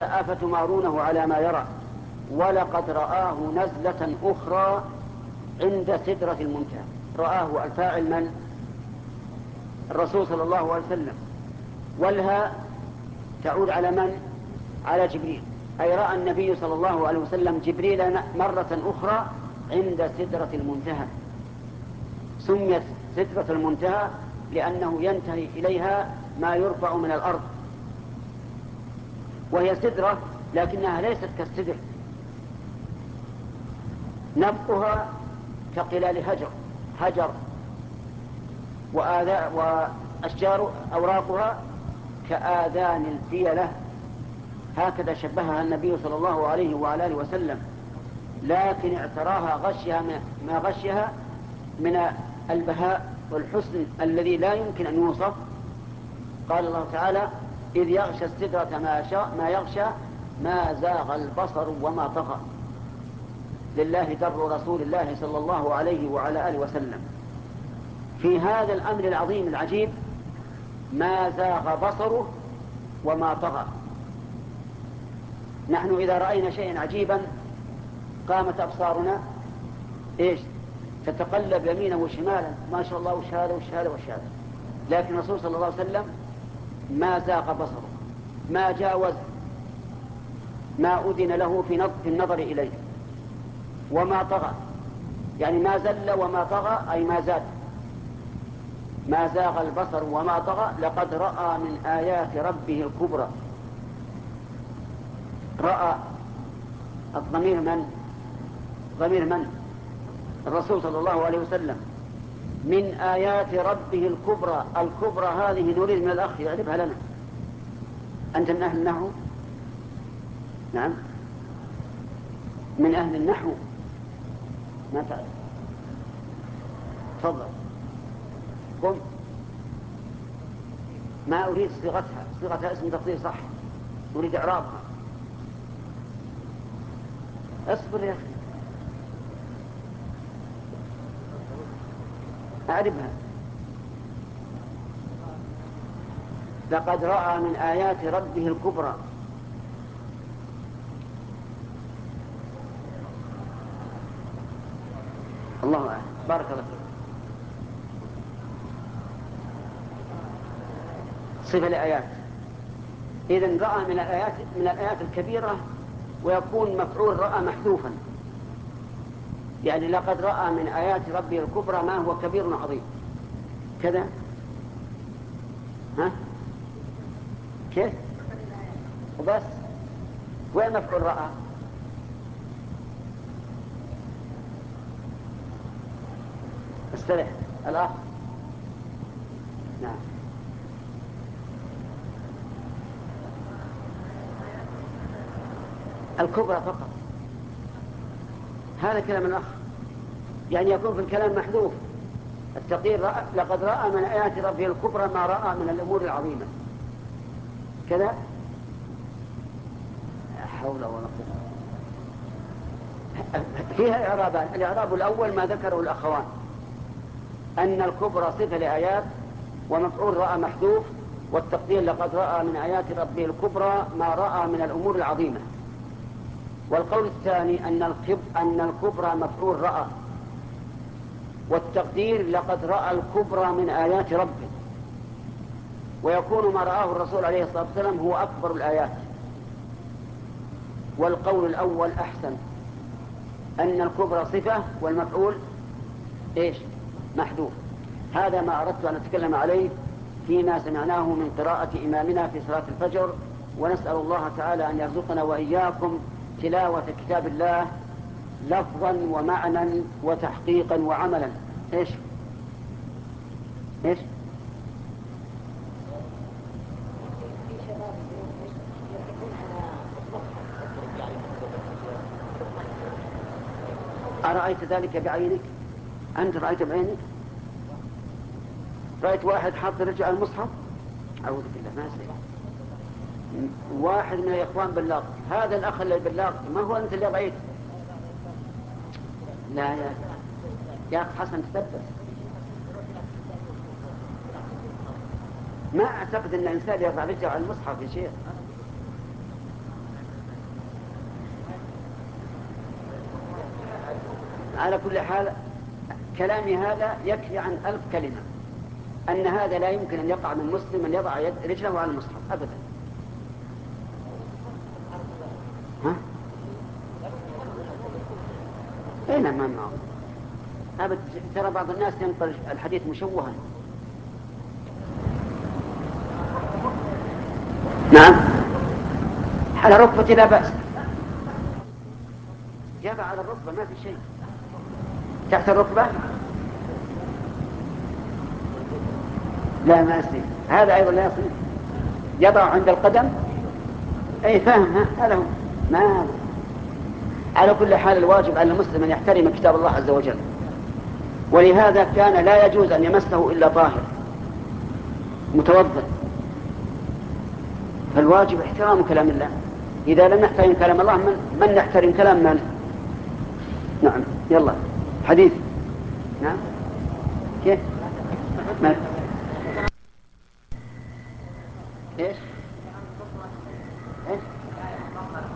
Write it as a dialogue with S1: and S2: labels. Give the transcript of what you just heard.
S1: أفتمارونه على ما يرى ولقد رآه نزلة أخرى عند سدرة المنتهى. رآه الفاعل من؟ الرسول صلى الله عليه وسلم، والها تعود على من؟ على جبريل، أي رأى النبي صلى الله عليه وسلم جبريل مرة أخرى عند سدرة المنتهى. سميت سدرة المنتهى لأنه ينتهي إليها ما يرفع من الأرض، وهي سدرة لكنها ليست كالسدر، نبقها كقلال هجر وأشجار أوراقها كآذان الفيلة، هكذا شبهها النبي صلى الله عليه وعلى آله وسلم، لكن اعتراها غشها ما غشها من البهاء والحسن الذي لا يمكن أن يوصف. قال الله تعالى: إذ يغشى السدرة ما يغشى ما زاغ البصر وما طغى. لله در رسول الله صلى الله عليه وعلى آله وسلم في هذا الأمر العظيم العجيب، ما زاغ بصره وما طغى. نحن إذا رأينا شيئا عجيبا قامت أبصارنا تتقلب يمينا وشمالا، ما شاء الله، وش هذا وش هذا وش هذا. لكن الرسول صلى الله عليه وسلم ما زاغ بصره، ما جاوز ما أذن له في النظر إليه، وما طغى، يعني ما زل وما طغى، أي ما زاد. ما زاغ البصر وما طغى لقد رأى من آيات ربه الكبرى. رأى الضمير من؟ ضمير من؟ الرسول صلى الله عليه وسلم. من آيات ربه الكبرى، الكبرى هذه نريد من الأخ يعرفها لنا. أنت من أهل النحو؟ نعم، من أهل النحو، ما تعرف؟ تفضل قم. ما أريد صيغتها اسم تفضيل صح، أريد إعرابها. اصبر يا أخي، أعرفها. لقد رأى من آيات ربه الكبرى. الله أعلم، بارك الله فيك. صفة لآيات، إذن رأى من الآيات الكبيرة، ويكون مفعول رأى محذوفا، يعني لقد رأى من آيات ربه الكبرى ما هو كبير عظيم كذا. ها كيف؟ وبس، وين مفعول رأى؟ استرح الأخ. نعم، الكبرى فقط، هذا كلام الأخ، يعني يكون في الكلام محذوف التقدير لقد رأى من آيات ربه الكبرى ما رأى من الأمور العظيمة كذا. لا حول ولا قوة. فيها إعرابان. الإعراب الأول ما ذكره الأخوان، أن الكبرى صفة لآيات ومفعول رأى محذوف، والتقدير لقد رأى من آيات ربه الكبرى ما رأى من الأمور العظيمة. والقول الثاني أن الكبرى مفعول رأى، والتقدير لقد رأى الكبرى من آيات ربه، ويكون ما رآه الرسول عليه الصلاة والسلام هو أكبر الآيات. والقول الأول أحسن، أن الكبرى صفة والمفعول محذوف. هذا ما أردت أن أتكلم عليه فيما سمعناه من قراءة إمامنا في صلاة الفجر، ونسأل الله تعالى أن يرزقنا وإياكم تلاوة كتاب الله لفظا ومعنى وتحقيقا وعملا. ايش أرأيت ذلك بعينك؟ أنت رأيت بعينك؟ رأيت واحد حاط رجع المصحف؟ أعوذ بالله، ما سيء. واحد من الإخوان بلاغ، هذا الأخ اللي بلاغ ما هو أنت اللي رأيت؟ لا يا أخ حسن تثبت. ما أعتقد أن الإنسان يضع رجع المصحف يا شيخ. على كل حال كلامي هذا يكفي عن 1000 كلمة أن هذا لا يمكن أن يقع من مسلم أن يضع رجله على المصحف أبدا. ها؟ إيه لا ما معه أبدا. ترى بعض الناس ينقل الحديث مشوها. نعم على ركبتي لا بأس، يضع على الركبة ما في شيء. تحت الركبة لا ما يصير، هذا أيضا لا يصير. يضع عند القدم أي فاهم، هذا هو ما. على كل حال الواجب على المسلم أن يحترم كتاب الله عز وجل، ولهذا كان لا يجوز أن يمسه إلا طاهر متوضئ. فالواجب احترام كلام الله. إذا لم نحترم كلام الله من نحترم كلام من؟ نعم يلا حديث. نعم كيف؟ ما. ايش؟